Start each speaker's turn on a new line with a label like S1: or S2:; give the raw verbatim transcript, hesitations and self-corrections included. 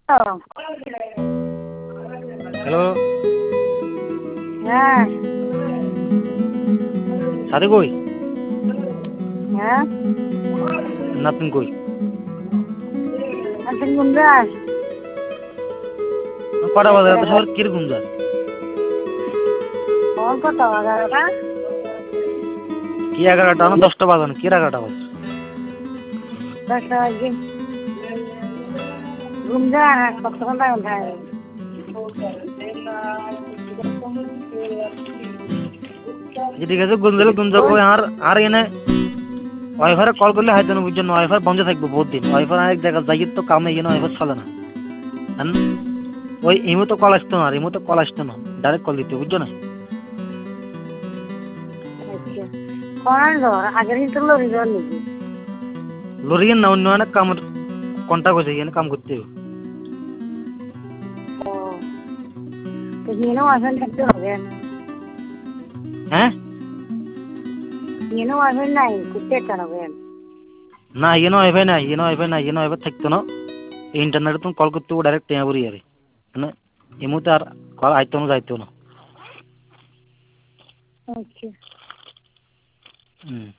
S1: hello
S2: হ্যাঁ
S1: সাথে কই
S2: হ্যাঁ
S1: নাতিন কই
S2: আছেন গুন্ডার
S1: কটা বাজে এত শহর কিরকম যায়
S2: ফোন কত এগারোটা
S1: কি এগারোটা না দশটা বাজানো কি এগারোটা বাজে
S2: দশটা বাজে গুন্ডার কত ঘন্টা ঘন্টায়
S1: ঠিক আছে গুঞ্জলে গুঞ্জ কই আর আর এনে ওয়াইফারে কল করলে হয়তো না বুঝছেন ওয়াইফার বন্ধ থাকবে বহুত দিন ওয়াইফার আরেক জায়গায় যাই তো কামে এনে ওয়াইফার চলে না ওই ইমো তো কল আসতো না আর ইমো তো কল আসতো না ডাইরেক্ট কল দিতে বুঝছো না লরিয়েন না অন্য অনেক কাম কন্টাক্ট হয়েছে এখানে কাম করতে হবে হ্যাঁ না ইয়ে ওয়াইফাই নাই ইয়ে ওয়াইফাই নাই ইয়ে ওয়াইফাই থাকতো না ইন্টারনেটে তুমি কল করতে ডাইরেক্ট টেয়া পড়ি আরে মানে ইমোতে আর কল আইতো না যাইতো না হুম